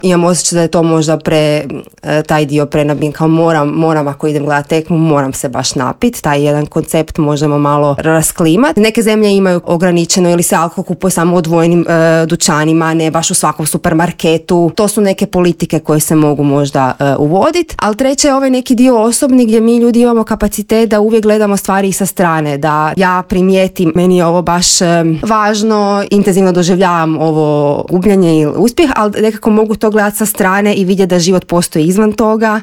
Imam osjećaj da je to možda taj dio prenabijen, kao moram ako idem gledati tekmu, moram se baš napiti. Taj jedan koncept možemo malo rasklimati. Neke zemlje imaju ograničeno ili se alkohol kupuje samo u odvojenim dućanima, ne baš u svakom supermarketu. To su neke politike koje se mogu možda uvoditi. Ali treće je ovaj neki dio osobni gdje mi ljudi imamo kapacitet da uvijek gledamo stvari i sa strane, da ja primijetim, meni je ovo baš važno, intenzivno doživljavam ovo gubljenje ili uspjeh, ali nekako mogu to gledati sa strane i vidjeti da život postoji izvan toga